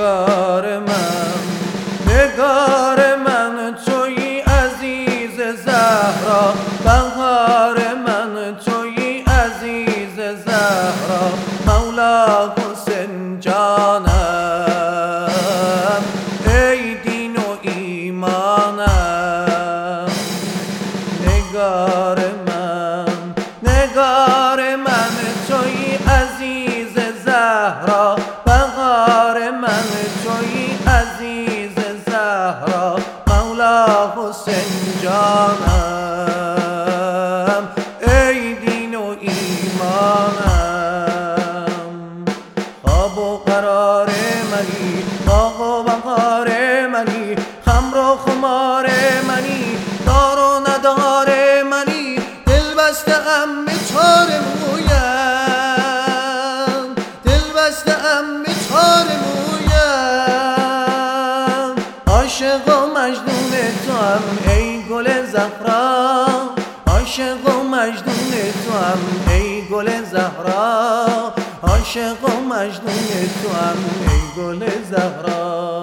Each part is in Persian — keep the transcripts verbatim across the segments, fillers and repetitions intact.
نگار من نگار من تویی عزیز زهرا، بهار من تویی عزیز زهرا، مولا حسین جانم ای دین و ایمانم. نگار من نگار من تویی عزیز زهرا، بهار من تویی عزیز زهرا، مولا حسین جانم ای دین و ایمانم. خواب و قرار منی، باغ و بهار منی، خمر و خمار منی، دار و ندار منی، دل بسته ام به چار مویم، دل بسته ام به چار مویم. عاشق و مجنون تو هم ای گل زهرا، عاشق و مجنون تو هم ای گل زهرا، عاشق و مجنون تو هم ای گل زهرا.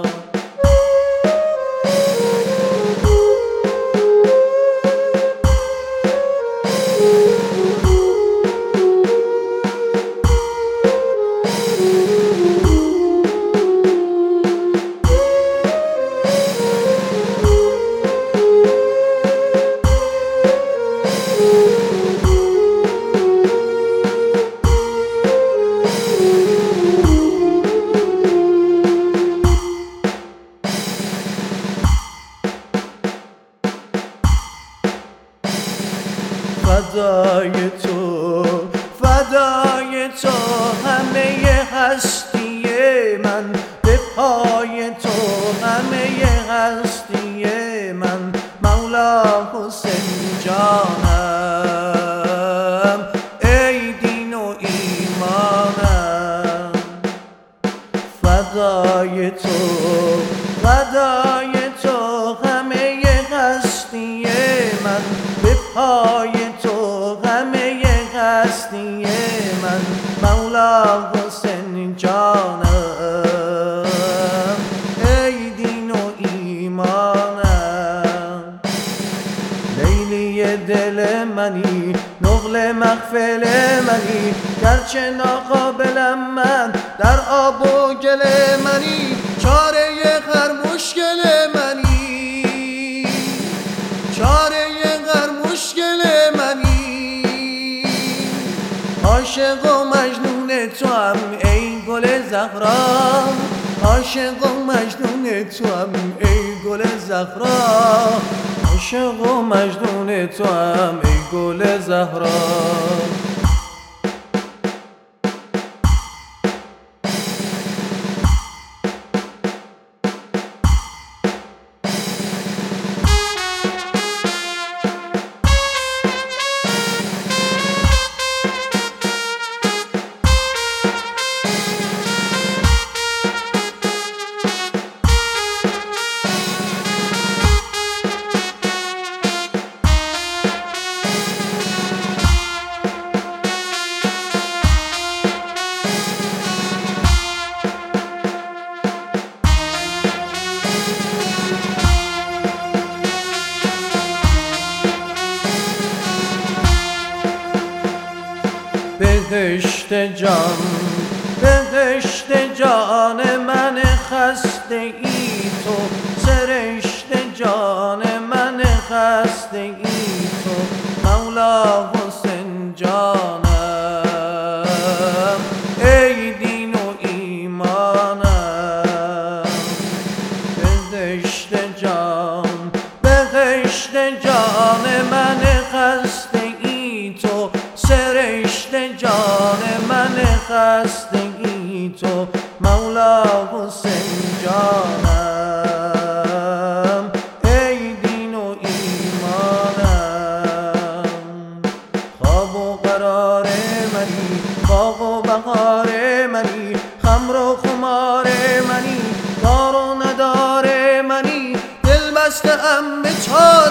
فدای تو فدای تو همه هستی من، به پای تو همه هستی من، مولا حسین جانم ای دین و ایمانم. فدای تو فدای تو همه هستی من، به پای تو همه هستی من، مولا حسین جانم ای دین و ایمانم. لیلی دل منی، نقل محفل منی، گرچه ناقابلم من در آب و گل منی، چاره هر مشکل منی، چاره هر مشکل منی. عاشق و مجنون تو هم ای گل زهرا، عاشق و مجنون تو هم ای گل زهرا، عاشق و مجنون تو هم ای گل زهرا. بهشت جان بهشت جان من خسته ای تو، سرشت جان من خسته ای تو، مولا حسین جانم ای دین و ایمانم. بهشت جان بهشت جان من خسته ای تو، سرشت جان من خسته ای تو، مولا حسین جانم ای دین و ایمانم. خواب و قرار منی، باغ و بهار منی، خمر و خمار منی، دار و ندار منی، دل بسته ام به چار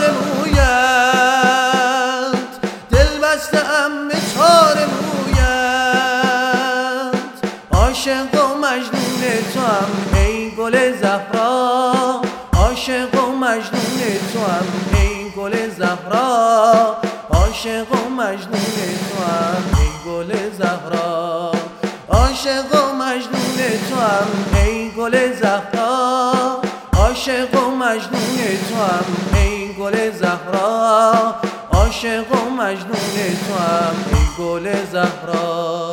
مویت، دل بسته ام به چار مویت. عاشق و مجنون تو هم ای گل زهرا عاشق و مجنون توام ای گل زهرا عاشق و مجنون توام ای گل زهرا عاشق و مجنون توام ای گل زهرا عاشق و مجنون توام ای گل زهرا عاشق و مجنون توام ای گل زهرا